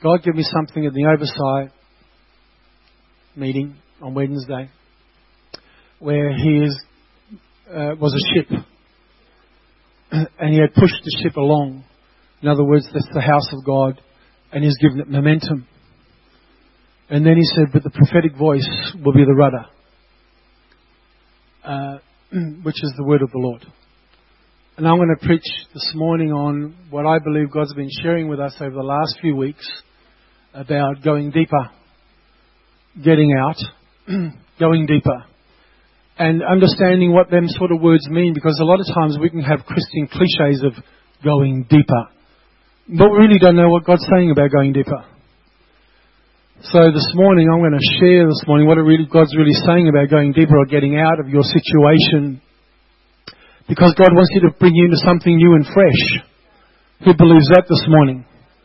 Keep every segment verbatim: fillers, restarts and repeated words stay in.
God gave me something at the oversight meeting on Wednesday, where he is, uh, was a ship, and he had pushed the ship along. In other words, that's the house of God, and he's given it momentum. And then he said, but the prophetic voice will be the rudder, uh, which is the word of the Lord. And I'm going to preach this morning on what I believe God's been sharing with us over the last few weeks about going deeper, getting out, going deeper, and understanding what them sort of words mean, because a lot of times we can have Christian cliches of going deeper, but we really don't know what God's saying about going deeper. So this morning I'm going to share this morning what it really, God's really saying about going deeper or getting out of your situation, because God wants you to bring you into something new and fresh. Who believes that this morning?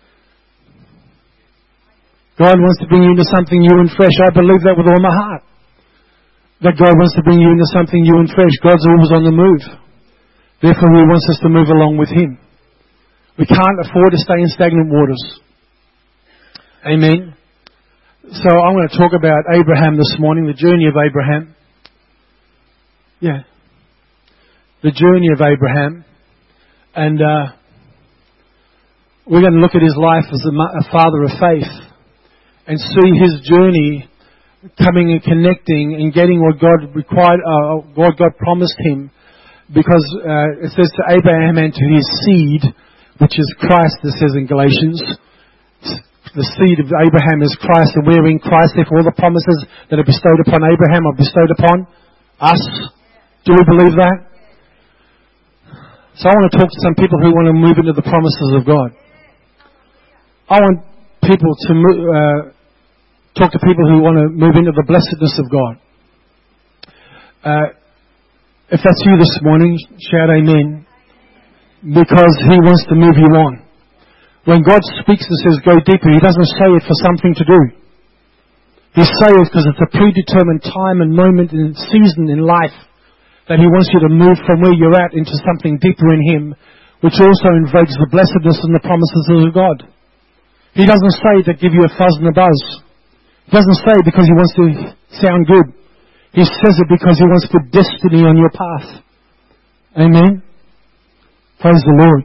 God wants to bring you into something new and fresh. I believe that with all my heart. That God wants to bring you into something new and fresh. God's always on the move. Therefore, He wants us to move along with Him. We can't afford to stay in stagnant waters. Amen. So I'm going to talk about Abraham this morning, the journey of Abraham. Yeah. The journey of Abraham. And uh, we're going to look at his life as a, a father of faith and see his journey coming and connecting and getting what God required, uh, what God promised him. Because uh, it says to Abraham and to his seed, which is Christ, it says in Galatians. The seed of Abraham is Christ, and we're in Christ. Therefore, all the promises that are bestowed upon Abraham are bestowed upon us. Do we believe that? So I want to talk to some people who want to move into the promises of God. I want people to move, uh, talk to people who want to move into the blessedness of God. Uh, if that's you this morning, shout amen. Because He wants to move you on. When God speaks and says go deeper, He doesn't say it for something to do. He says it because it's a predetermined time and moment and season in life that He wants you to move from where you're at into something deeper in Him, which also invokes the blessedness and the promises of God. He doesn't say to give you a fuzz and a buzz. He doesn't say it because He wants to sound good. He says it because He wants to put destiny on your path. Amen. Praise the Lord.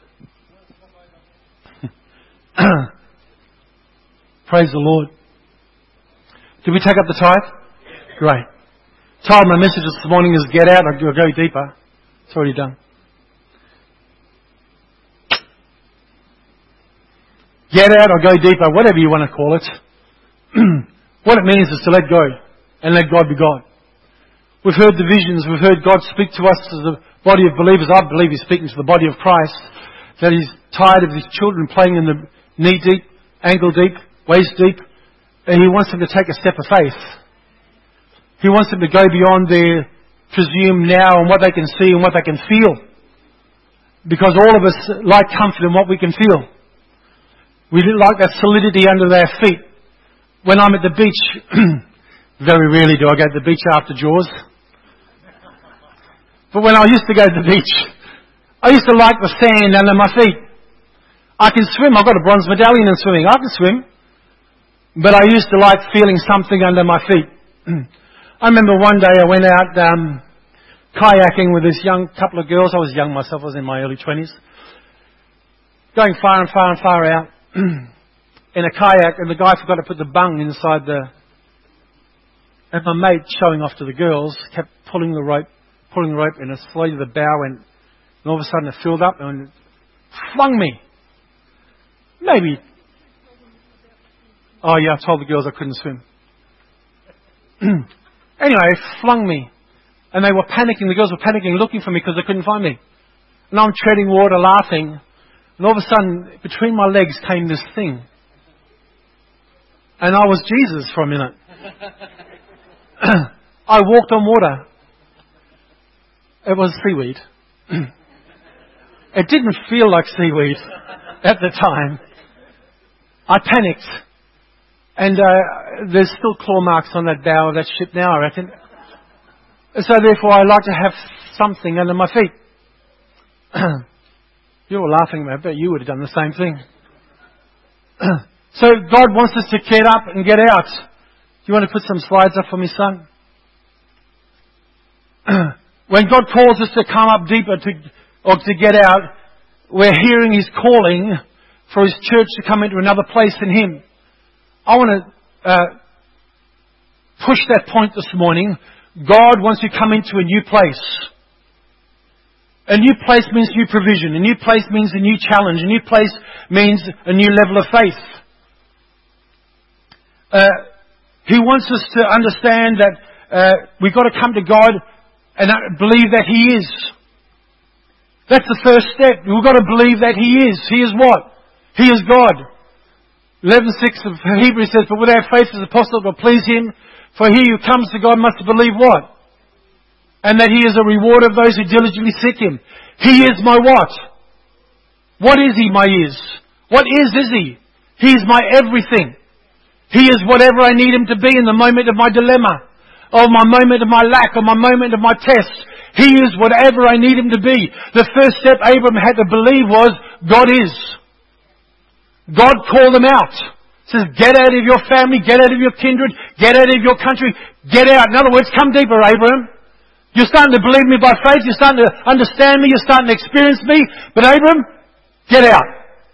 Praise the Lord. Did we take up the tithe? Great. Title of my message this morning is Get Out or Go Deeper. It's already done. Get out or go deeper, whatever you want to call it. What it means is to let go and let God be God. We've heard the visions, we've heard God speak to us as a body of believers. I believe He's speaking to the body of Christ, that He's tired of His children playing in the knee deep, ankle deep, waist deep, and He wants them to take a step of faith. He wants them to go beyond their presume now and what they can see and what they can feel. Because all of us like comfort in what we can feel. We like that solidity under their feet. When I'm at the beach, very rarely do I go to the beach after Jaws. But when I used to go to the beach, I used to like the sand under my feet. I can swim. I've got a bronze medallion in swimming. I can swim. But I used to like feeling something under my feet. I remember one day I went out um, kayaking with this young couple of girls. I was young myself. I was in my early twenties. Going far and far and far out in a kayak, and the guy forgot to put the bung inside the... And my mate, showing off to the girls, kept pulling the rope, pulling the rope, and it slowly the bow went, and all of a sudden it filled up and it flung me. Maybe. Oh yeah, I told the girls I couldn't swim. Anyway, it flung me. And they were panicking, the girls were panicking, looking for me because they couldn't find me. And I'm treading water, laughing. And all of a sudden, between my legs came this thing. And I was Jesus for a minute. I walked on water. It was seaweed. It didn't feel like seaweed at the time. I panicked. And uh, there's still claw marks on that bow of that ship now, I reckon. So therefore, I like to have something under my feet. You were laughing, I bet you would have done the same thing. So God wants us to get up and get out. Do you want to put some slides up for me, son? When God calls us to come up deeper to, or to get out, we're hearing His calling for His church to come into another place in Him. I want to uh, push that point this morning. God wants you to come into a new place. A new place means new provision. A new place means a new challenge. A new place means a new level of faith. Uh, he wants us to understand that uh, we've got to come to God and believe that He is. That's the first step. We've got to believe that He is. He is what? He is God. eleven six of Hebrews says, but without faith as apostle will please Him, for he who comes to God must believe what? And that He is a rewarder of those who diligently seek Him. He is my what? What is He, my is? What is is He? He is my everything. He is whatever I need Him to be in the moment of my dilemma, or my moment of my lack, or my moment of my test. He is whatever I need Him to be. The first step Abram had to believe was, God is. God called him out. Says, get out of your family, get out of your kindred, get out of your country, get out. In other words, come deeper, Abram. You're starting to believe me by faith, you're starting to understand me, you're starting to experience me, but Abram, get out.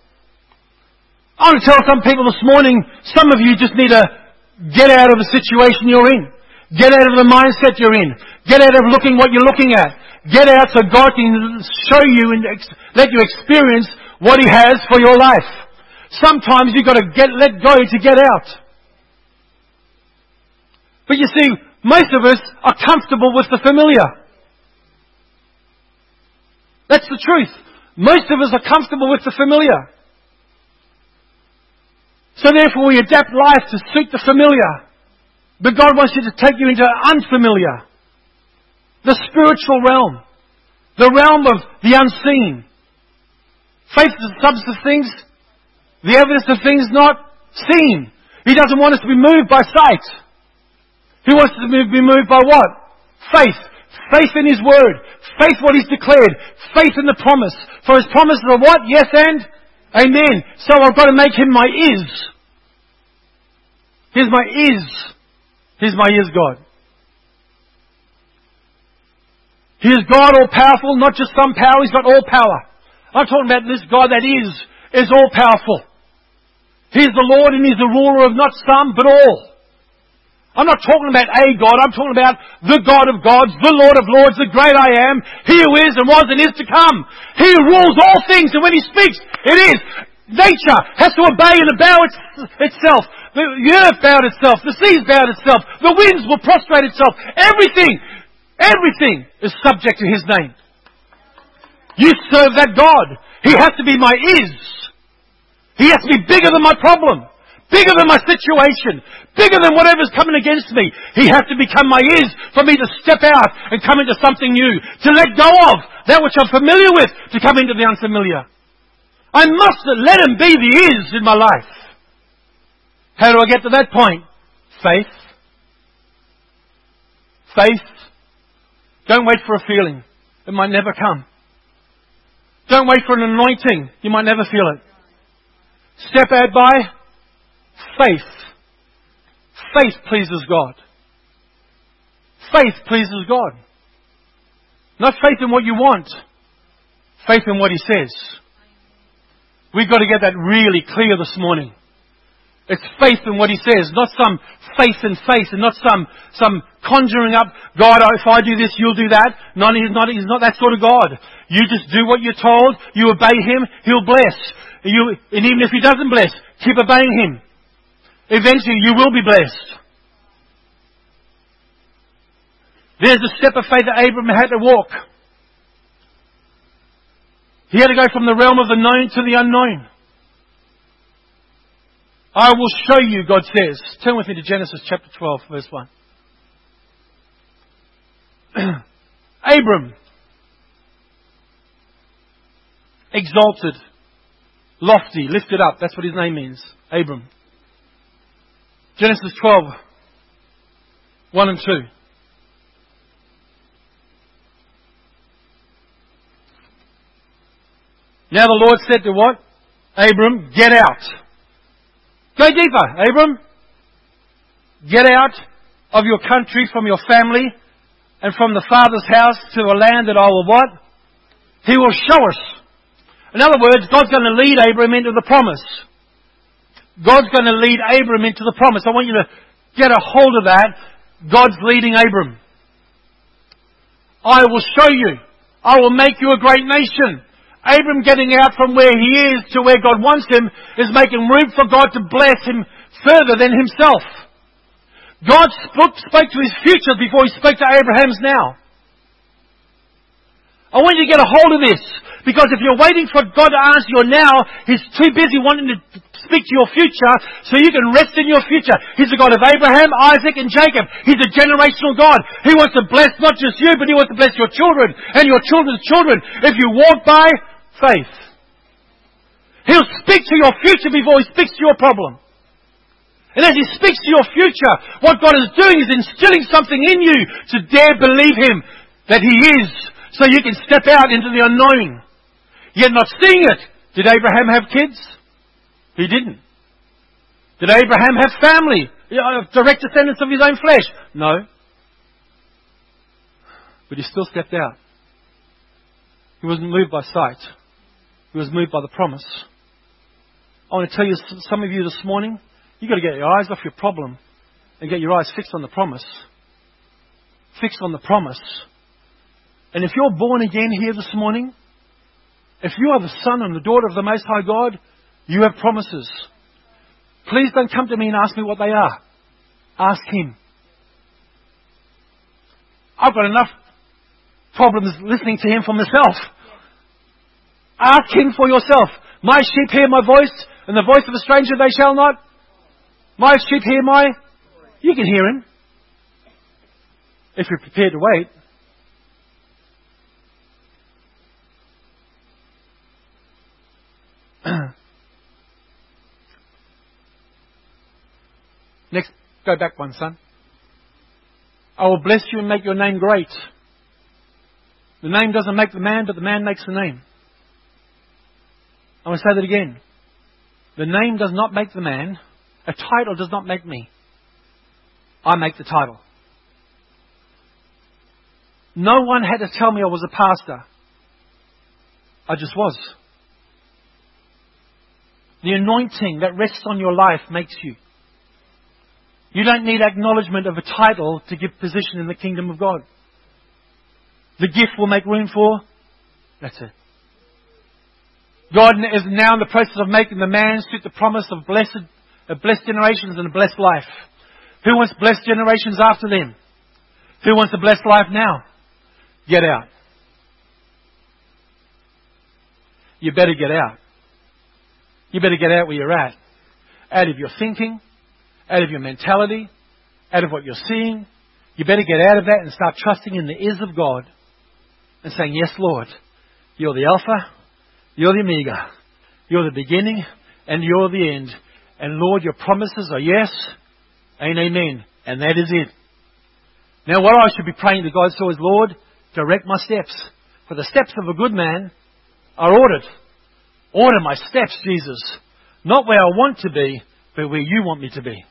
I want to tell some people this morning, some of you just need to get out of the situation you're in. Get out of the mindset you're in. Get out of looking what you're looking at. Get out so God can show you and ex- let you experience what He has for your life. Sometimes you've got to get, let go to get out. But you see, most of us are comfortable with the familiar. That's the truth. Most of us are comfortable with the familiar. So therefore we adapt life to suit the familiar. But God wants you to take you into unfamiliar. The spiritual realm. The realm of the unseen. Faith is the substance of things, the evidence of things not seen. He doesn't want us to be moved by sight. He wants us to be moved by what? Faith. Faith in His Word. Faith what He's declared. Faith in the promise. For His promises are what? Yes and amen. So I've got to make Him my is. Here's my is. Here's my is God. He is God all powerful, not just some power, He's got all power. I'm talking about this God that is, is all powerful. He's the Lord and He's the ruler of not some, but all. I'm not talking about a God, I'm talking about the God of gods, the Lord of lords, the great I am, He who is and was and is to come. He who rules all things, and when He speaks, it is. Nature has to obey and bow its, itself. The, the earth bowed itself, the seas bowed itself, the winds will prostrate itself. Everything, everything is subject to His name. You serve that God. He has to be my is. He has to be bigger than my problem. Bigger than my situation. Bigger than whatever's coming against me. He has to become my is for me to step out and come into something new. To let go of that which I'm familiar with to come into the unfamiliar. I must let Him be the is in my life. How do I get to that point? Faith. Faith. Don't wait for a feeling. It might never come. Don't wait for an anointing. You might never feel it. Step out by faith. Faith pleases God. Faith pleases God. Not faith in what you want. Faith in what He says. We've got to get that really clear this morning. It's faith in what He says, not some faith in faith, and not some some conjuring up, God, if I do this, you'll do that. No, he's not, he's not that sort of God. You just do what you're told, you obey Him, He'll bless. You, and even if He doesn't bless, keep obeying Him. Eventually you will be blessed. There's a step of faith that Abraham had to walk. He had to go from the realm of the known to the unknown. I will show you, God says. Turn with me to Genesis chapter twelve, verse one. Abram, exalted, lofty, lifted up. That's what his name means. Abram. Genesis twelve, one and two. Now the Lord said to what? Abram, get out. Go deeper, Abram. Get out of your country, from your family, and from the Father's house to a land that I will what? He will show us. In other words, God's going to lead Abram into the promise. God's going to lead Abram into the promise. I want you to get a hold of that. God's leading Abram. I will show you. I will make you a great nation. Abram getting out from where he is to where God wants him is making room for God to bless him further than himself. God spoke, spoke to his future before he spoke to Abraham's now. I want you to get a hold of this, because if you're waiting for God to answer your now, He's too busy wanting to speak to your future so you can rest in your future. He's the God of Abraham, Isaac and Jacob. He's a generational God. He wants to bless not just you, but He wants to bless your children and your children's children if you walk by faith. He'll speak to your future before He speaks to your problem. And as He speaks to your future, what God is doing is instilling something in you to dare believe Him that He is, so you can step out into the unknown. Yet not seeing it. Did Abraham have kids? He didn't. Did Abraham have family? Direct descendants of his own flesh? No. But he still stepped out. He wasn't moved by sight. He was moved by the promise. I want to tell you, some of you this morning, you've got to get your eyes off your problem and get your eyes fixed on the promise. Fixed on the promise. And if you're born again here this morning, if you are the son and the daughter of the Most High God, you have promises. Please don't come to me and ask me what they are. Ask Him. I've got enough problems listening to Him for myself. Ask Him for yourself. My sheep hear my voice, and the voice of a stranger they shall not. My sheep hear my... You can hear Him. If you're prepared to wait. Next, go back one, son. I will bless you and make your name great. The name doesn't make the man, but the man makes the name. I want to say that again. The name does not make the man. A title does not make me. I make the title. No one had to tell me I was a pastor. I just was. The anointing that rests on your life makes you. You don't need acknowledgement of a title to give position in the kingdom of God. The gift will make room for. That's it. God is now in the process of making the man suit the promise of blessed, of blessed generations and a blessed life. Who wants blessed generations after them? Who wants a blessed life now? Get out. You better get out. You better get out where you're at. Out of your thinking, out of your mentality, out of what you're seeing. You better get out of that and start trusting in the ears of God and saying, yes, Lord, you're the Alpha, you're the Omega, you're the beginning and you're the end. And Lord, your promises are yes and amen. And that is it. Now what I should be praying to God so is, Lord, direct my steps. For the steps of a good man are ordered. Order my steps, Jesus. Not where I want to be, but where you want me to be.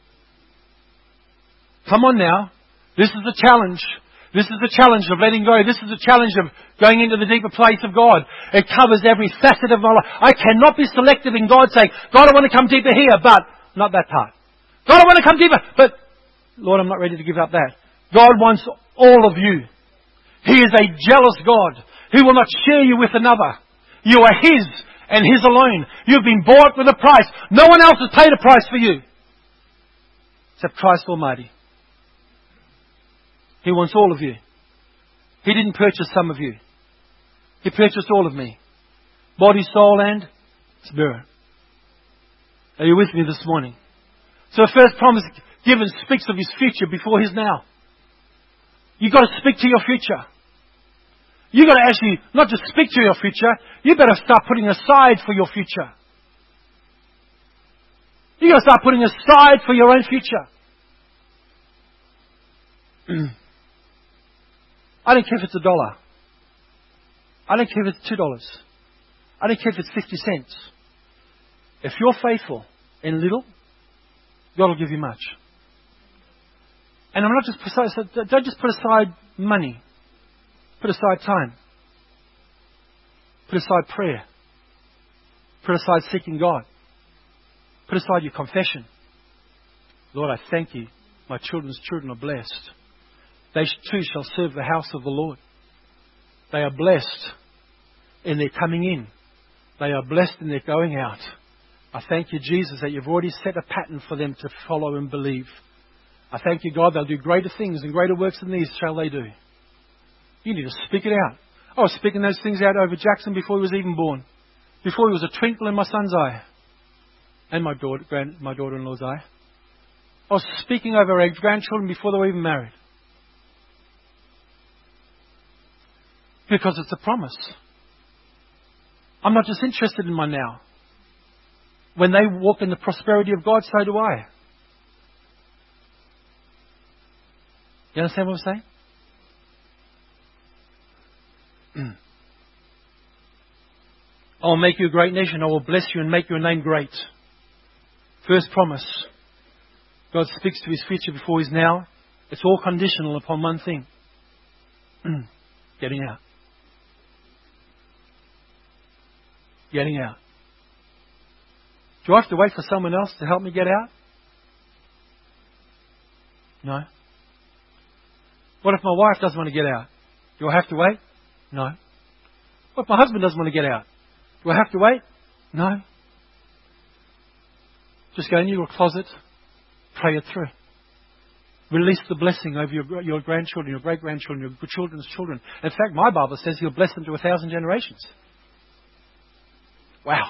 Come on now. This is the challenge. This is the challenge of letting go. This is the challenge of going into the deeper place of God. It covers every facet of my life. I cannot be selective in God saying, God, I want to come deeper here, but not that part. God, I want to come deeper, but Lord, I'm not ready to give up that. God wants all of you. He is a jealous God who will not share you with another. You are His and His alone. You've been bought with a price. No one else has paid a price for you except Christ Almighty. He wants all of you. He didn't purchase some of you. He purchased all of me. Body, soul and spirit. Are you with me this morning? So the first promise given speaks of His future before His now. You've got to speak to your future. You've got to actually not just speak to your future, you better start putting aside for your future. You've got to start putting aside for your own future. I don't care if it's a dollar. I don't care if it's two dollars. I don't care if it's fifty cents. If you're faithful in little, God will give you much. And I'm not just precise, don't just put aside money. Put aside time. Put aside prayer. Put aside seeking God. Put aside your confession. Lord, I thank you. My children's children are blessed. They too shall serve the house of the Lord. They are blessed in their coming in. They are blessed in their going out. I thank you, Jesus, that you've already set a pattern for them to follow and believe. I thank you, God, they'll do greater things and greater works than these shall they do. You need to speak it out. I was speaking those things out over Jackson before he was even born. Before he was a twinkle in my son's eye. And my daughter, grand, my daughter-in-law's eye. I was speaking over our grandchildren before they were even married. Because it's a promise. I'm not just interested in my now. When they walk in the prosperity of God, so do I. You understand what I'm saying? I will make you a great nation. I will bless you and make your name great. First promise. God speaks to his future before his now. It's all conditional upon one thing. Getting out. Getting out. Do I have to wait for someone else to help me get out? No. What if my wife doesn't want to get out? Do I have to wait? No. What if my husband doesn't want to get out? Do I have to wait? No. Just go in your closet, pray it through. Release the blessing over your, your grandchildren, your great-grandchildren, your children's children. In fact, my Bible says he'll bless them to a thousand generations. Wow.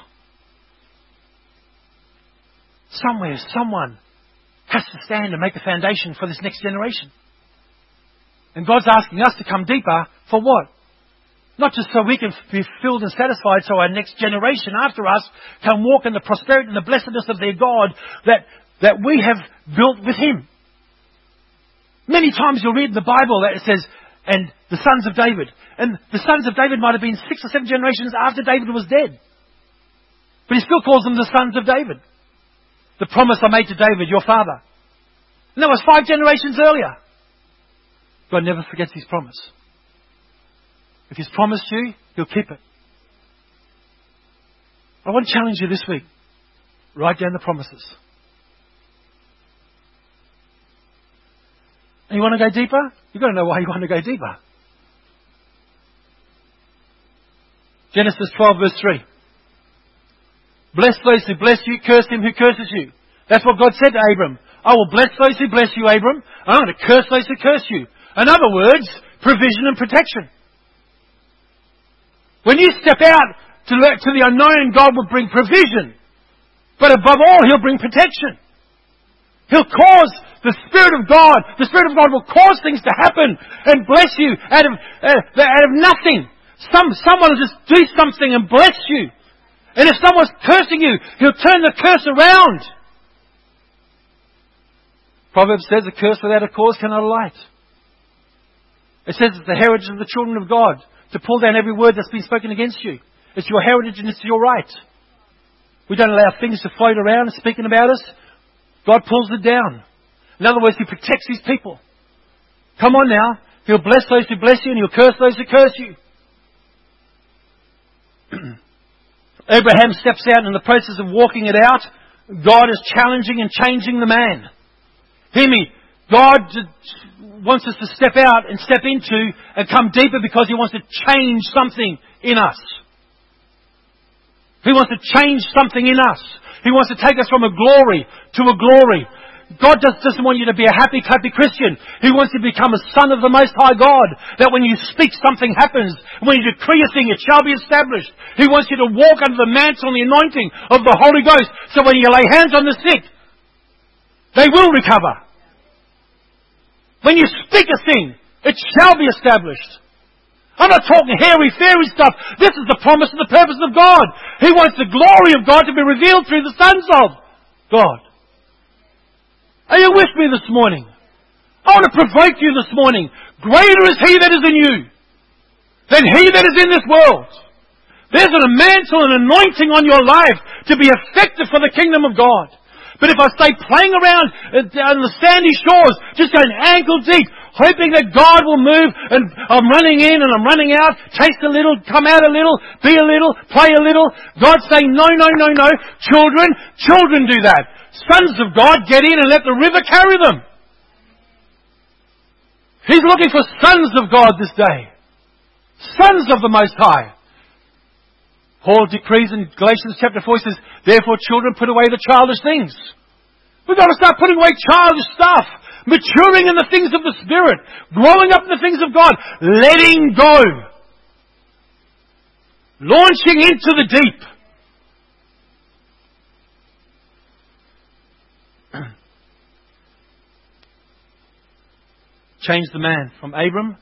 Somewhere, someone has to stand and make a foundation for this next generation. And God's asking us to come deeper for what? Not just so we can be filled and satisfied so our next generation after us can walk in the prosperity and the blessedness of their God that, that we have built with Him. Many times you'll read in the Bible that it says, and the sons of David. And the sons of David might have been six or seven generations after David was dead. But He still calls them the sons of David. The promise I made to David, your father. And that was five generations earlier. God never forgets His promise. If He's promised you, He'll keep it. I want to challenge you this week. Write down the promises. And you want to go deeper? You've got to know why you want to go deeper. Genesis twelve verse three. Bless those who bless you, curse him who curses you. That's what God said to Abram. I will bless those who bless you, Abram. I'm going to curse those who curse you. In other words, provision and protection. When you step out to, to the unknown, God will bring provision. But above all, He'll bring protection. He'll cause the Spirit of God, the Spirit of God will cause things to happen and bless you out of, uh, out of nothing. Some, someone will just do something and bless you. And if someone's cursing you, He'll turn the curse around. Proverbs says, a curse without a cause cannot alight. It says it's the heritage of the children of God to pull down every word that's been spoken against you. It's your heritage and it's your right. We don't allow things to float around and speaking about us. God pulls it down. In other words, He protects His people. Come on now. He'll bless those who bless you and He'll curse those who curse you. Abraham steps out in the process of walking it out. God is challenging and changing the man. Hear me. God wants us to step out and step into and come deeper because He wants to change something in us. He wants to change something in us. He wants to take us from a glory to a glory. God just doesn't want you to be a happy, clappy Christian. He wants you to become a son of the Most High God. That when you speak, something happens. When you decree a thing, it shall be established. He wants you to walk under the mantle and the anointing of the Holy Ghost. So when you lay hands on the sick, they will recover. When you speak a thing, it shall be established. I'm not talking hairy-fairy stuff. This is the promise and the purpose of God. He wants the glory of God to be revealed through the sons of God. Are you with me this morning? I want to provoke you this morning. Greater is He that is in you than he that is in this world. There's a mantle and anointing on your life to be effective for the kingdom of God. But if I stay playing around on the sandy shores, just going ankle deep, hoping that God will move, and I'm running in and I'm running out, taste a little, come out a little, be a little, play a little, God's saying, no, no, no, no. Children, children do that. Sons of God, get in and let the river carry them. He's looking for sons of God this day. Sons of the Most High. Paul decrees in Galatians chapter four, he says, therefore children, put away the childish things. We've got to start putting away childish stuff. Maturing in the things of the Spirit. Growing up in the things of God. Letting go. Launching into the deep. Change the man from Abram.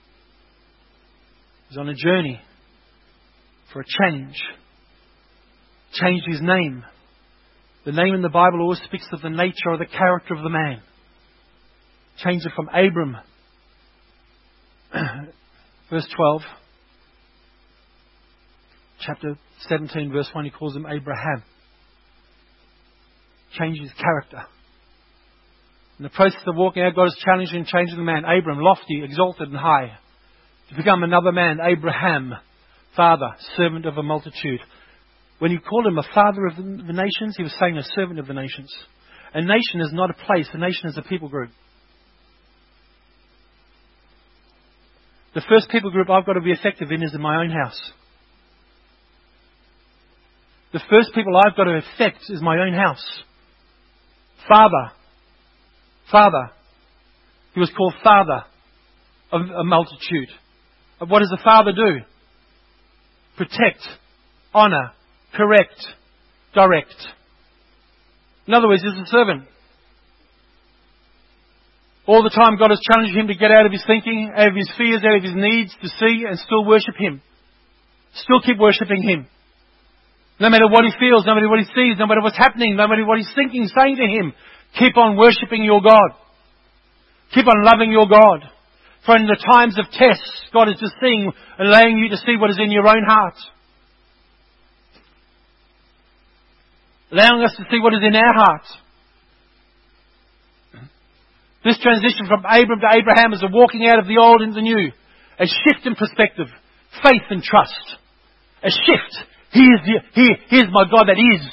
He's on a journey for a change. Changed his name. The name in the Bible always speaks of the nature or the character of the man. Changed it from Abram. Verse twelve. Chapter seventeen, verse one, he calls him Abraham. Changed his character. In the process of walking out, God is challenging and changing the man. Abram, lofty, exalted and high. To become another man, Abraham, father, servant of a multitude. When he called him a father of the nations, he was saying a servant of the nations. A nation is not a place. A nation is a people group. The first people group I've got to be effective in is in my own house. The first people I've got to affect is my own house. Father. Father. He was called father of a multitude. What does the father do? Protect, honour, correct, direct. In other words, he's a servant. All the time God is challenging him to get out of his thinking, out of his fears, out of his needs, to see and still worship Him. Still keep worshipping Him. No matter what he feels, no matter what he sees, no matter what's happening, no matter what he's thinking, saying to Him, keep on worshipping your God. Keep on loving your God. For in the times of tests, God is just seeing, allowing you to see what is in your own heart. Allowing us to see what is in our heart. This transition from Abram to Abraham is a walking out of the old into the new. A shift in perspective. Faith and trust. A shift. He is the, he, he is my God that is.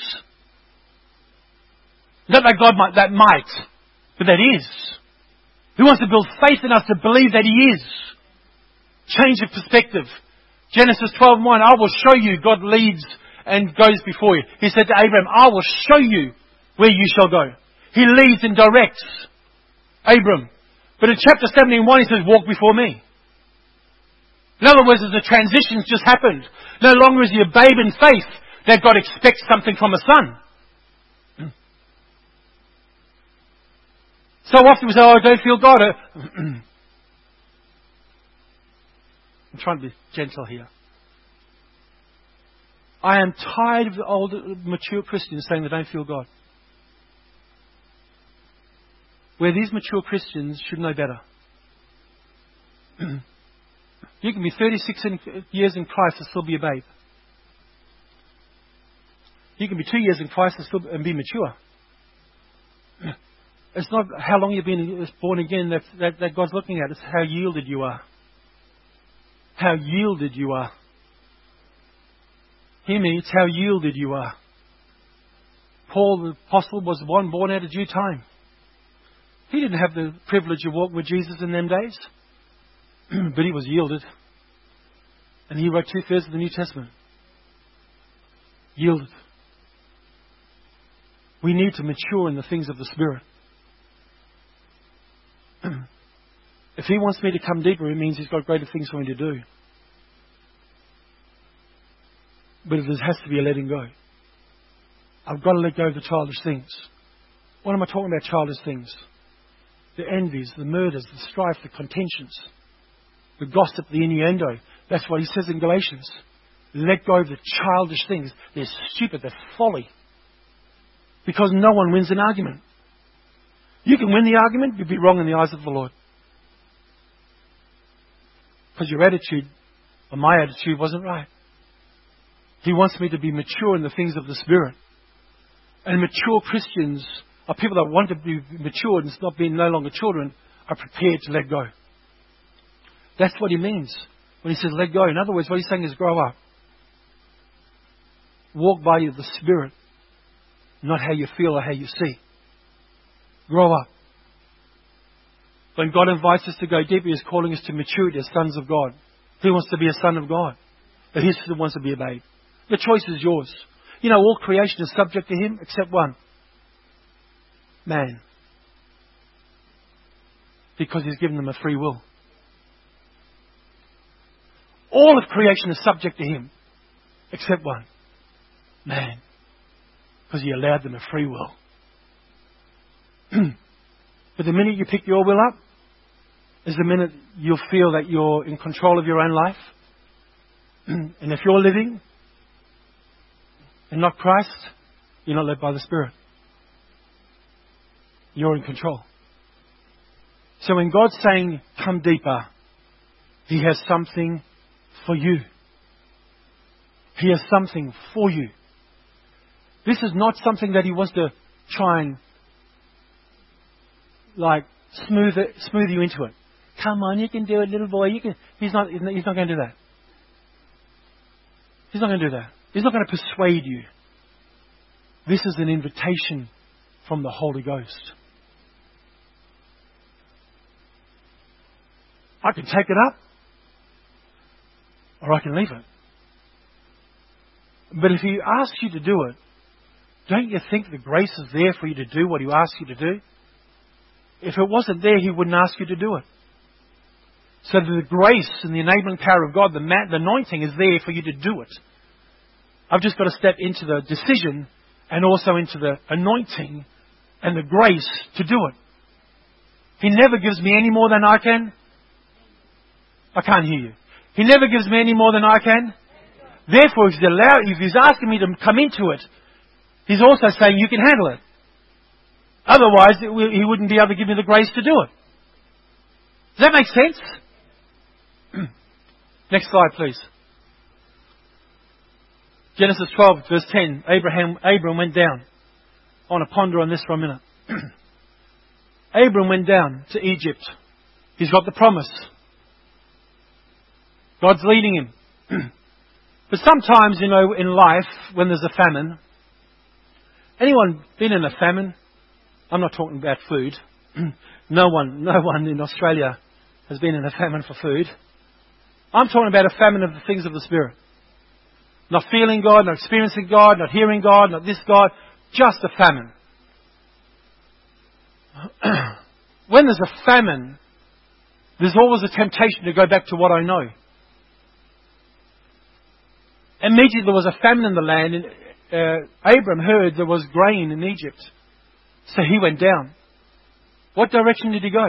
Not that God might, that might, but that is. He wants to build faith in us to believe that He is. Change of perspective. Genesis twelve one, I will show you. God leads and goes before you. He said to Abraham, I will show you where you shall go. He leads and directs Abram. But in chapter seventeen one, he says, walk before me. In other words, the transition's just happened. No longer is he a babe in faith that God expects something from a son. So often we say, oh, I don't feel God. I'm trying to be gentle here. I am tired of the old, mature Christians saying they don't feel God. Where these mature Christians should know better. You can be thirty-six years in Christ and still be a babe. You can be two years in Christ and still and be mature. It's not how long you've been born again that, that, that God's looking at. It's how yielded you are. How yielded you are. Hear me, it's how yielded you are. Paul the apostle was one born at a due time. He didn't have the privilege of walking with Jesus in them days. But he was yielded. And he wrote two-thirds of the New Testament. Yielded. We need to mature in the things of the Spirit. If He wants me to come deeper, it means He's got greater things for me to do. But there has to be a letting go. I've got to let go of the childish things. What am I talking about, childish things? The envies, the murders, the strife, the contentions, the gossip, the innuendo. That's what he says in Galatians. Let go of the childish things. They're stupid, they're folly. Because no one wins an argument. You can win the argument, you'll be wrong in the eyes of the Lord. Because your attitude, or my attitude, wasn't right. He wants me to be mature in the things of the Spirit. And mature Christians, or people that want to be matured and stop being no longer children, are prepared to let go. That's what he means when he says let go. In other words, what he's saying is grow up. Walk by the Spirit, not how you feel or how you see. Grow up. When God invites us to go deeper, He's calling us to maturity as sons of God. Who wants to be a son of God? But He still wants to be a babe. The choice is yours. You know, all creation is subject to Him except one. Man. Because He's given them a free will. All of creation is subject to Him except one. Man. Because He allowed them a free will. But the minute you pick your will up, is the minute you'll feel that you're in control of your own life. And if you're living and not Christ, you're not led by the Spirit. You're in control. So when God's saying, come deeper, He has something for you. He has something for you. This is not something that He wants to try and like smooth it, smooth you into it. Come on, you can do it, little boy. You can. He's not. He's not going to do that. He's not going to do that. He's not going to persuade you. This is an invitation from the Holy Ghost. I can take it up, or I can leave it. But if He asks you to do it, don't you think the grace is there for you to do what He asks you to do? If it wasn't there, He wouldn't ask you to do it. So the grace and the enabling power of God, the, ma- the anointing is there for you to do it. I've just got to step into the decision and also into the anointing and the grace to do it. He never gives me any more than I can. I can't hear you. He never gives me any more than I can. Therefore, if He's, allow- if he's asking me to come into it, He's also saying you can handle it. Otherwise, it will, He wouldn't be able to give me the grace to do it. Does that make sense? Next slide, please. Genesis twelve, verse ten. Abraham, Abram went down. I want to ponder on this for a minute. Abram went down to Egypt. He's got the promise. God's leading him. But sometimes, you know, in life, when there's a famine, anyone been in a famine? I'm not talking about food. No one, no one in Australia has been in a famine for food. I'm talking about a famine of the things of the Spirit. Not feeling God, not experiencing God, not hearing God, not this God. Just a famine. When there's a famine, there's always a temptation to go back to what I know. Immediately there was a famine in the land, and uh, Abram heard there was grain in Egypt. So he went down. What direction did he go?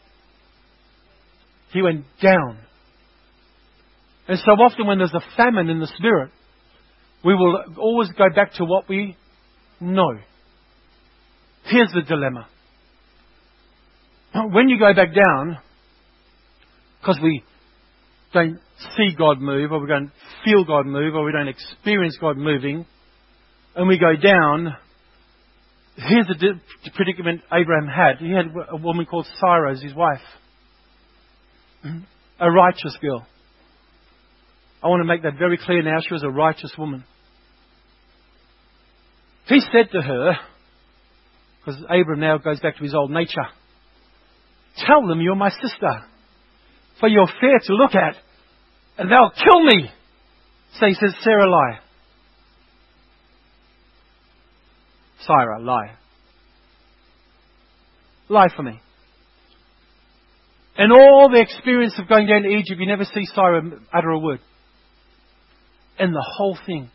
He went down. And so often when there's a famine in the Spirit, we will always go back to what we know. Here's the dilemma. When you go back down, because we don't see God move, or we don't feel God move, or we don't experience God moving, and we go down, here's the di- predicament Abraham had. He had a woman called Sarah as his wife. A righteous girl. I want to make that very clear now. She was a righteous woman. He said to her, because Abraham now goes back to his old nature, tell them you're my sister, for you're fair to look at, and they'll kill me. So he says, Sarah, lie. Sarah, lie. Lie for me. And all the experience of going down to Egypt, you never see Sarah utter a word. And the whole thing.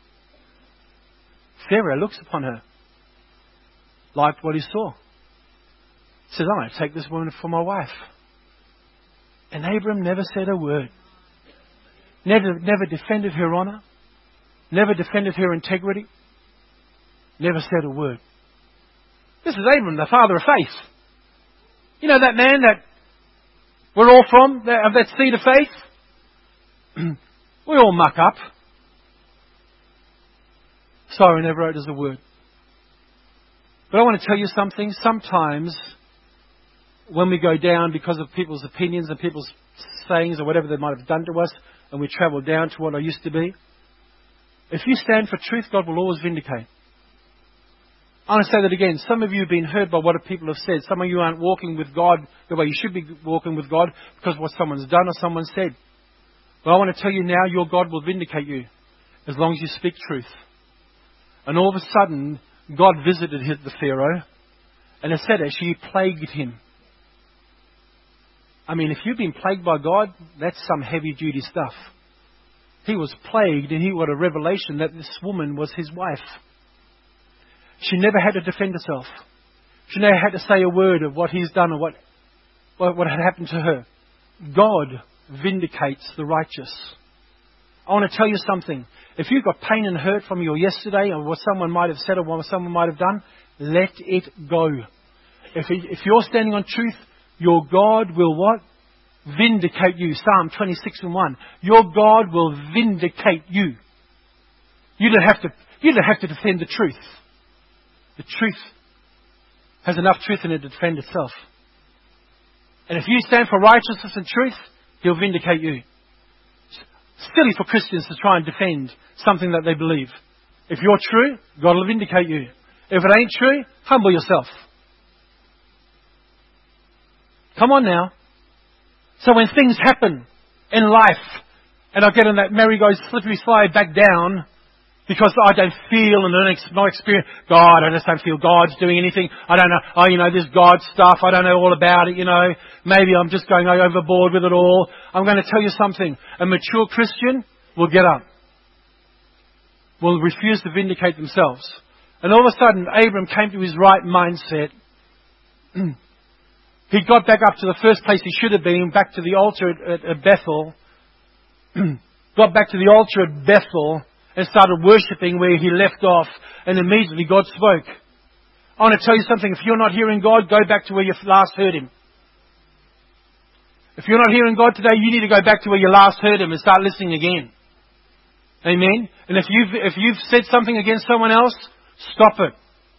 Pharaoh looks upon her. Liked what he saw. Says, I'm going to take this woman for my wife. And Abram never said a word. Never, never defended her honour. Never defended her integrity. Never said a word. This is Abram, the father of faith. You know that man that we're all from, that, of that seed of faith? We all muck up. Sarah never wrote us a word. But I want to tell you something. Sometimes when we go down because of people's opinions and people's sayings or whatever they might have done to us, and we travel down to what I used to be, if you stand for truth, God will always vindicate. I want to say that again. Some of you have been hurt by what people have said. Some of you aren't walking with God the way you should be walking with God because of what someone's done or someone said. But I want to tell you now, your God will vindicate you as long as you speak truth. And all of a sudden, God visited the Pharaoh, and it said actually he plagued him. I mean, if you've been plagued by God, that's some heavy-duty stuff. He was plagued, and he got a revelation that this woman was his wife. She never had to defend herself. She never had to say a word of what he's done or what, what, what had happened to her. God vindicates the righteous. I want to tell you something. If you've got pain and hurt from your yesterday or what someone might have said or what someone might have done, let it go. If, if you're standing on truth, your God will what? Vindicate you. Psalm twenty-six and one. Your God will vindicate you. You don't have to, you don't have to defend the truth. The truth has enough truth in it to defend itself. And if you stand for righteousness and truth, He'll vindicate you. It's silly for Christians to try and defend something that they believe. If you're true, God will vindicate you. If it ain't true, humble yourself. Come on now. So when things happen in life, and I get on that merry-go slippery slide back down, because I don't feel and don't not experience God, I just don't feel God's doing anything. I don't know, oh, you know, this God stuff, I don't know all about it, you know. Maybe I'm just going overboard with it all. I'm going to tell you something. A mature Christian will get up. Will refuse to vindicate themselves. And all of a sudden, Abram came to his right mindset. He got back up to the first place he should have been, back to the altar at, at, at Bethel. Got back to the altar at Bethel and started worshipping where he left off. And immediately God spoke. I want to tell you something. If you're not hearing God, go back to where you last heard Him. If you're not hearing God today, you need to go back to where you last heard Him and start listening again. Amen? And if you've, if you've said something against someone else, stop it.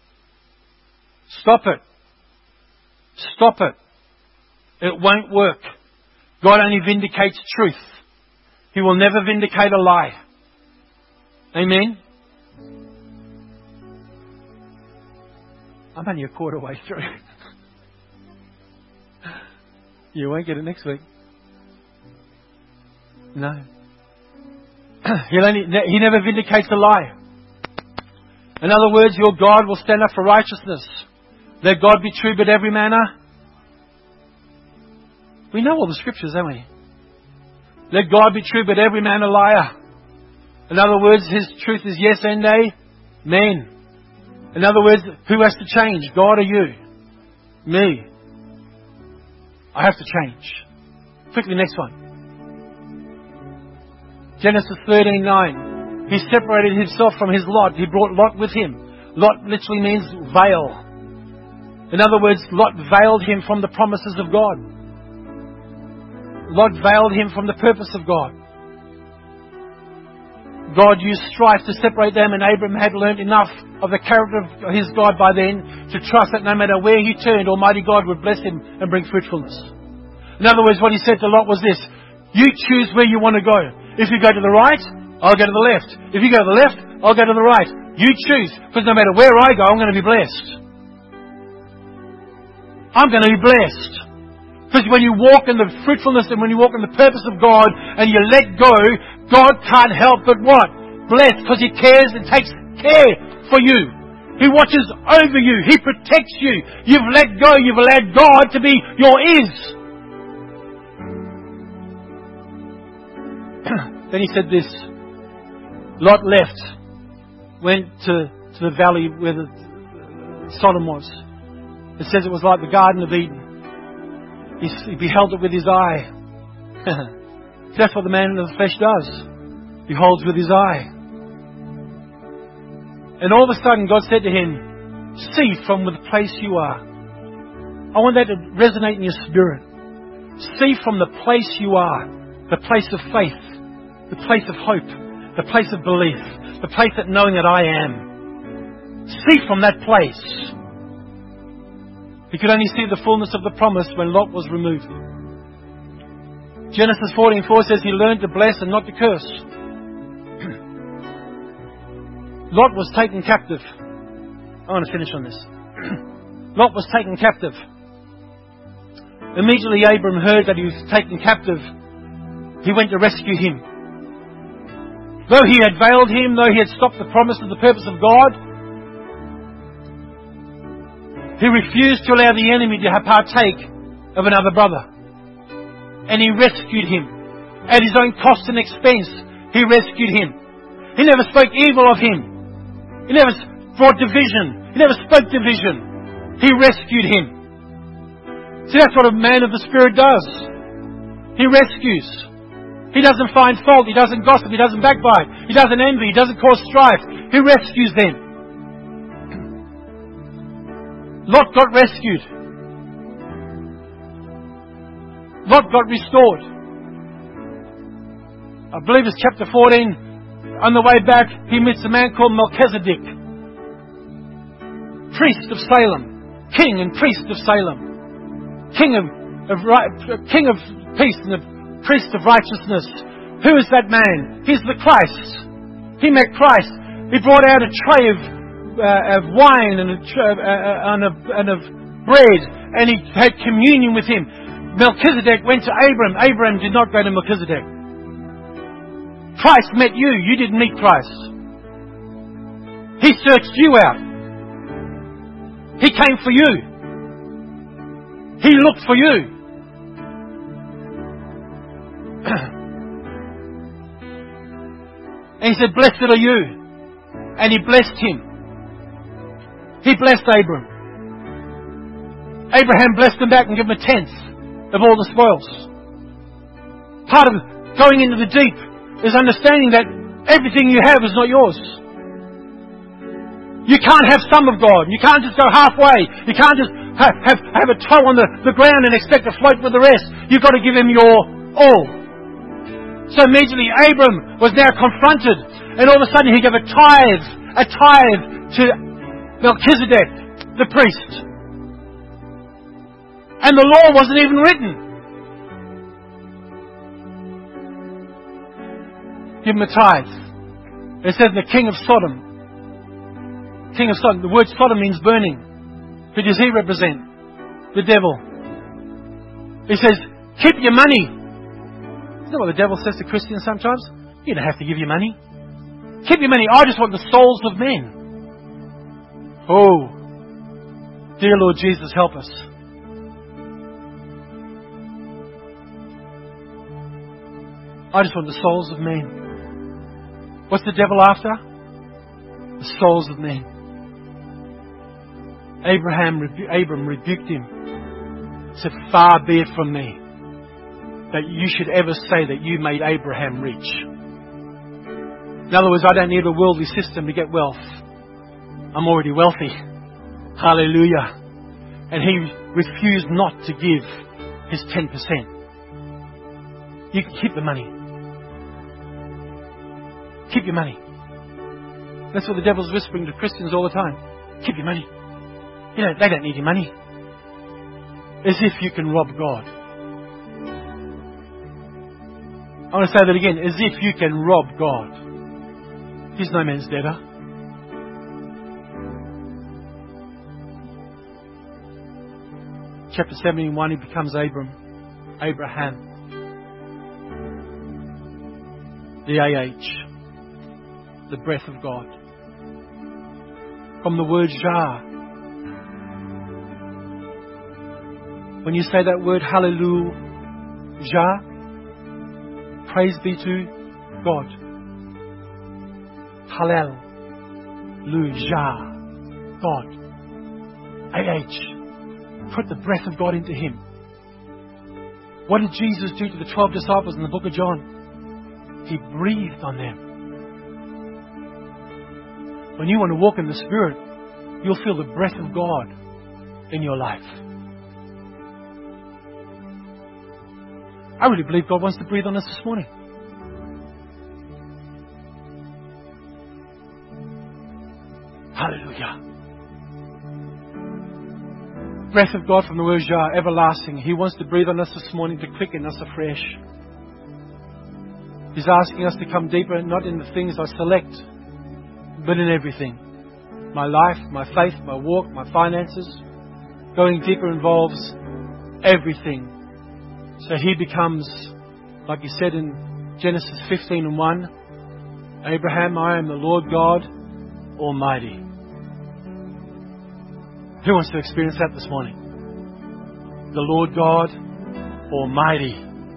Stop it. Stop it. It won't work. God only vindicates truth. He will never vindicate a lie. Amen? I'm only a quarter way through. You won't get it next week. No. He'll only, he never vindicates a lie. In other words, your God will stand up for righteousness. Let God be true, but every man a... We know all the scriptures, don't we? Let God be true, but every man a liar. In other words, His truth is yes and amen. In other words, who has to change? God or you? Me. I have to change. Quickly, next one. Genesis thirteen nine. He separated himself from his Lot. He brought Lot with him. Lot literally means veil. In other words, Lot veiled him from the promises of God. Lot veiled him from the purpose of God. God used strife to separate them, and Abram had learned enough of the character of his God by then to trust that no matter where he turned, Almighty God would bless him and bring fruitfulness. In other words, what he said to Lot was this: you choose where you want to go. If you go to the right, I'll go to the left. If you go to the left, I'll go to the right. You choose, because no matter where I go, I'm going to be blessed. I'm going to be blessed. Because when you walk in the fruitfulness and when you walk in the purpose of God and you let go, God can't help but what? Bless, because He cares and takes care for you. He watches over you. He protects you. You've let go. You've allowed God to be your is. Then He said this. Lot left, went to, to the valley where the, Sodom was. It says it was like the Garden of Eden. He, he beheld it with his eye. That's what the man of the flesh does. Beholds with his eye. And all of a sudden God said to him, see from the place you are. I want that to resonate in your spirit. See from the place you are. The place of faith. The place of hope. The place of belief. The place of knowing that I am. See from that place. He could only see the fullness of the promise when Lot was removed. Genesis fourteen four says he learned to bless and not to curse. Lot was taken captive. I want to finish on this. Lot was taken captive. Immediately Abram heard that he was taken captive. He went to rescue him. Though he had veiled him, though he had stopped the promise and the purpose of God, he refused to allow the enemy to partake of another brother. And he rescued him. At his own cost and expense, he rescued him. He never spoke evil of him. He never brought division. He never spoke division. He rescued him. See, that's what a man of the Spirit does. He rescues. He doesn't find fault. He doesn't gossip. He doesn't backbite. He doesn't envy. He doesn't cause strife. He rescues them. Lot got rescued. Lot got restored. I believe it's chapter fourteen. On the way back, he meets a man called Melchizedek, priest of Salem, king and priest of Salem, king of, of king of peace and the priest of righteousness. Who is that man? He's the Christ. He met Christ. He brought out a tray of, uh, of wine and, a, uh, and, of, and of bread, and he had communion with him. Melchizedek went to Abram. Abram did not go to Melchizedek. Christ met you. You didn't meet Christ. He searched you out. He came for you. He looked for you. And he said, blessed are you. And he blessed him. He blessed Abram. Abraham blessed him back and gave him a tenth of all the spoils. Part of going into the deep is understanding that everything you have is not yours. You can't have some of God. You can't just go halfway. You can't just have, have, have a toe on the, the ground and expect to float with the rest. You've got to give Him your all. So immediately Abram was now confronted, and all of a sudden he gave a tithe, a tithe to Melchizedek, the priest. And the law wasn't even written. Give him a tithe. It says the king of Sodom. King of Sodom. The word Sodom means burning. Who does he represent? The devil. He says, keep your money. Isn't that what the devil says to Christians sometimes? You don't have to give your money. Keep your money. I just want the souls of men. Oh, dear Lord Jesus, help us. I just want the souls of men. What's the devil after? The souls of men. Abraham, Abram rebuked him. Said, far be it from me that you should ever say that you made Abraham rich. In other words, I don't need a worldly system to get wealth. I'm already wealthy. Hallelujah. And he refused not to give his ten percent. You can keep the money. Keep your money. That's what the devil's whispering to Christians all the time. Keep your money. You know, they don't need your money. As if you can rob God. I want to say that again. As if you can rob God. He's no man's debtor. Chapter seventy-one, he becomes Abram. Abraham. The A H. The breath of God. From the word Jah. When you say that word hallelujah, praise be to God. Hallelujah. God. A H. Put the breath of God into him. What did Jesus do to the twelve disciples in the book of John? He breathed on them. When you want to walk in the Spirit, you'll feel the breath of God in your life. I really believe God wants to breathe on us this morning. Hallelujah. breath of God from the word Jah, everlasting. He wants to breathe on us this morning to quicken us afresh. He's asking us to come deeper, not in the things I select, but in everything. My life, my faith, my walk, my finances. Going deeper involves everything. So He becomes, like He said in Genesis fifteen and one, Abraham, I am the Lord God Almighty. Who wants to experience that this morning? The Lord God Almighty.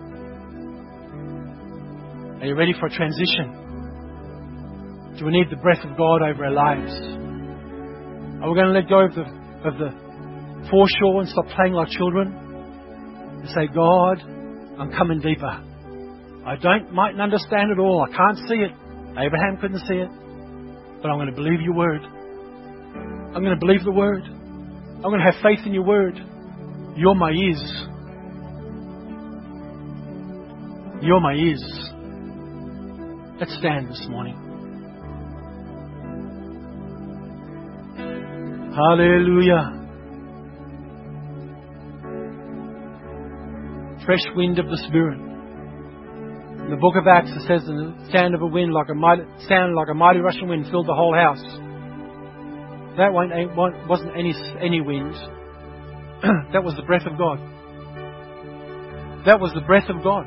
Are you ready for a transition? Do we need the breath of God over our lives? Are we going to let go of the, of the foreshore and stop playing like children? And say, God, I'm coming deeper. I don't mightn't understand it all. I can't see it. Abraham couldn't see it. But I'm going to believe your word. I'm going to believe the word. I'm going to have faith in your word. You're my ears. You're my ears. Let's stand this morning. Hallelujah. Fresh wind of the Spirit. In the book of Acts it says the sound of a wind like a mighty, sound like a mighty rushing wind filled the whole house. That wasn't any, any wind. That was the breath of God. That was the breath of God.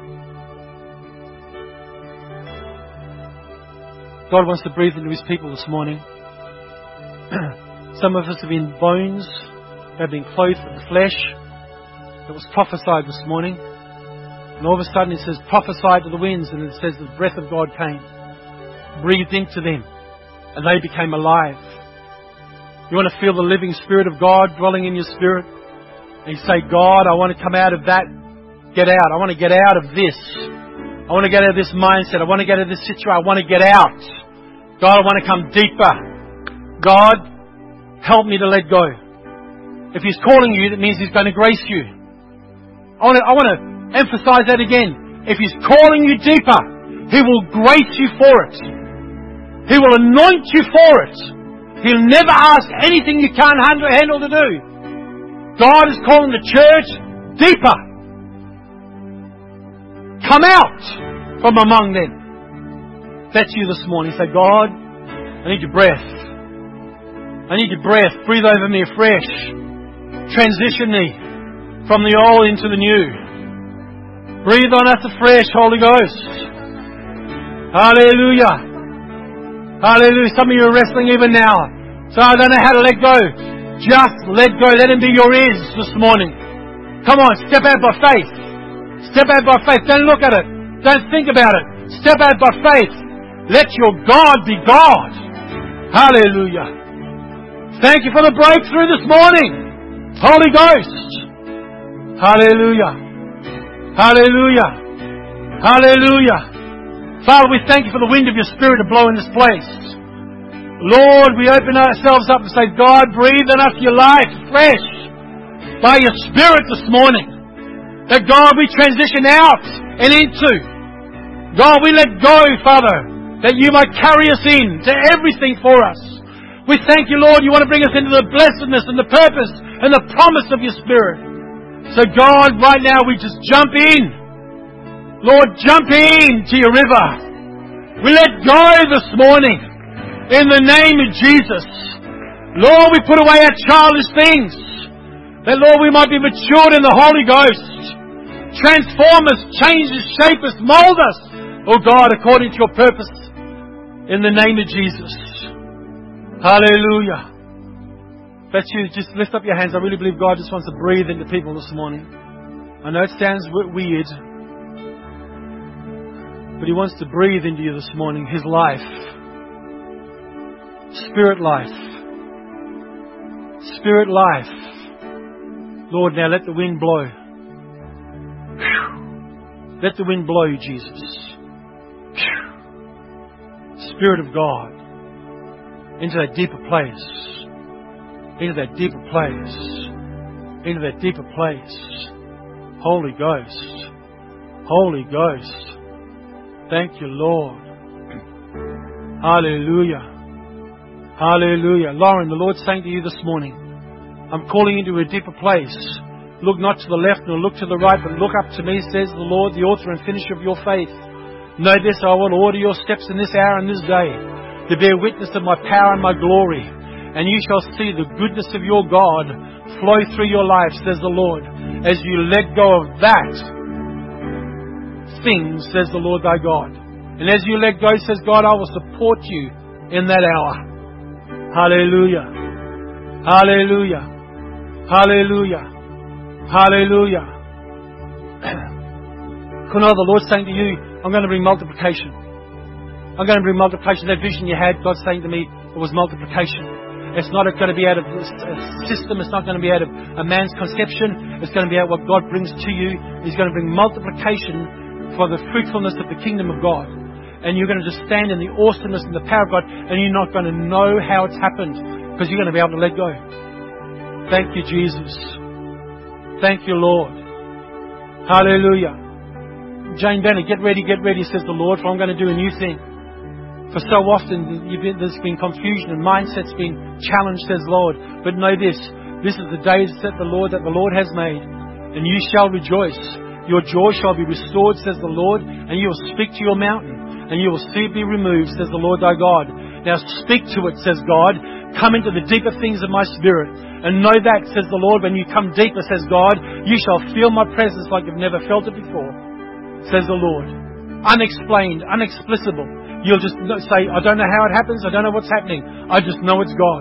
God wants to breathe into His people this morning. Some of us have been bones, have been clothed with the flesh. It was prophesied this morning. And all of a sudden it says, prophesied to the winds, and it says the breath of God came, breathed into them, and they became alive. You want to feel the living Spirit of God dwelling in your spirit? And you say, God, I want to come out of that. Get out. I want to get out of this. I want to get out of this mindset. I want to get out of this situation. I want to get out. God, I want to come deeper. God, help me to let go. If He's calling you, that means He's going to grace you. I want to, I want to emphasize that again. If He's calling you deeper, He will grace you for it. He will anoint you for it. He'll never ask anything you can't handle, handle to do. God is calling the church deeper. Come out from among them. That's you this morning. Say, God, I need your breath. I need your breath. Breathe over me afresh. Transition me from the old into the new. Breathe on us afresh, Holy Ghost. Hallelujah. Hallelujah. Some of you are wrestling even now. So I don't know how to let go. Just let go. Let Him be your ears this morning. Come on, step out by faith. Step out by faith. Don't look at it. Don't think about it. Step out by faith. Let your God be God. Hallelujah. Thank you for the breakthrough this morning. Holy Ghost. Hallelujah. Hallelujah. Hallelujah. Father, we thank you for the wind of your Spirit to blow in this place. Lord, we open ourselves up and say, God, breathe in us your life fresh by your Spirit this morning. That God, we transition out and into. God, we let go, Father, that you might carry us in to everything for us. We thank you, Lord, you want to bring us into the blessedness and the purpose and the promise of your Spirit. So God, right now we just jump in. Lord, jump in to your river. We let go this morning in the name of Jesus. Lord, we put away our childish things. That, Lord, we might be matured in the Holy Ghost. Transform us, change us, shape us, mold us, oh God, according to your purpose. In the name of Jesus. Hallelujah. That's you. Just lift up your hands. I really believe God just wants to breathe into people this morning. I know it sounds weird, but He wants to breathe into you this morning His life. Spirit life. Spirit life. Lord, now let the wind blow. Let the wind blow, Jesus. Spirit of God. Into that deeper place. Into that deeper place. Into that deeper place. Holy Ghost. Holy Ghost. Thank you, Lord. Hallelujah. Hallelujah. Lauren, the Lord's saying to you this morning, I'm calling you into a deeper place. Look not to the left nor look to the right, but look up to me, says the Lord, the author and finisher of your faith. Know this, I will order your steps in this hour and this day, to bear witness of my power and my glory. And you shall see the goodness of your God flow through your life, says the Lord, as you let go of that thing, says the Lord thy God. And as you let go, says God, I will support you in that hour. Hallelujah. Hallelujah. Hallelujah. Hallelujah. You know, the Lord's saying to you, I'm going to bring multiplication. I'm going to bring multiplication. That vision you had, God's saying to me, it was multiplication. It's not going to be out of a system. It's not going to be out of a man's conception. It's going to be out of what God brings to you. He's going to bring multiplication for the fruitfulness of the kingdom of God. And you're going to just stand in the awesomeness and the power of God, and you're not going to know how it's happened, because you're going to be able to let go. Thank you, Jesus. Thank you, Lord. Hallelujah. Jane Bennett, get ready, get ready, says the Lord, for I'm going to do a new thing. For so often you've been, there's been confusion and mindsets being challenged, says the Lord. But know this, this is the day that the Lord, that the Lord has made, and you shall rejoice. Your joy shall be restored, says the Lord, and you will speak to your mountain, and you will see it be removed, says the Lord thy God. Now speak to it, says God. Come into the deeper things of my spirit. And know that, says the Lord, when you come deeper, says God, you shall feel my presence like you've never felt it before, says the Lord. Unexplained, unexplicable. You'll just say, I don't know how it happens, I don't know what's happening. I just know it's God.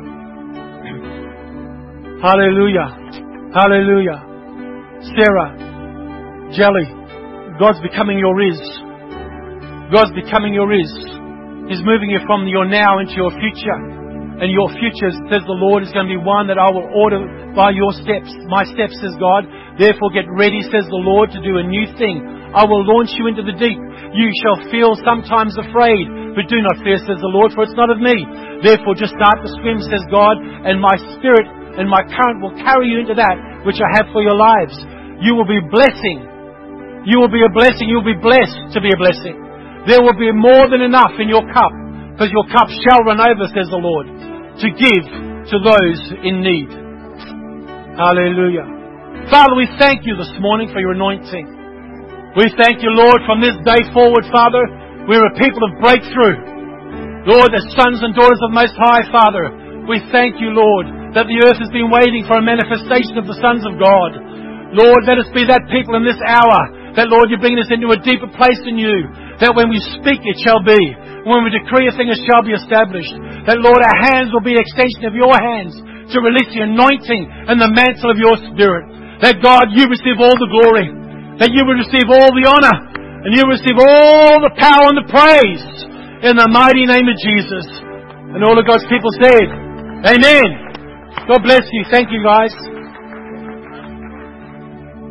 Hallelujah. Hallelujah. Sarah, Jelly, God's becoming your is. God's becoming your is. He's moving you from your now into your future. And your future, says the Lord, is going to be one that I will order by your steps. My steps, says God. Therefore get ready, says the Lord, to do a new thing. I will launch you into the deep. You shall feel sometimes afraid, but do not fear, says the Lord, for it's not of me. Therefore just start to swim, says God, and my spirit and my current will carry you into that which I have for your lives. You will be blessing. You will be a blessing. You will be blessed to be a blessing. There will be more than enough in your cup, because your cup shall run over, says the Lord, to give to those in need. Hallelujah. Father, we thank you this morning for your anointing. We thank you, Lord, from this day forward, Father, we're a people of breakthrough. Lord, as sons and daughters of Most High, Father, we thank you, Lord, that the earth has been waiting for a manifestation of the sons of God. Lord, let us be that people in this hour, that, Lord, you bring us into a deeper place in you, that when we speak, it shall be. When we decree a thing, it shall be established. That, Lord, our hands will be an extension of your hands to release the anointing and the mantle of your Spirit. That, God, you receive all the glory. That you will receive all the honor. And you receive all the power and the praise. In the mighty name of Jesus. And all of God's people said, Amen. God bless you. Thank you, guys.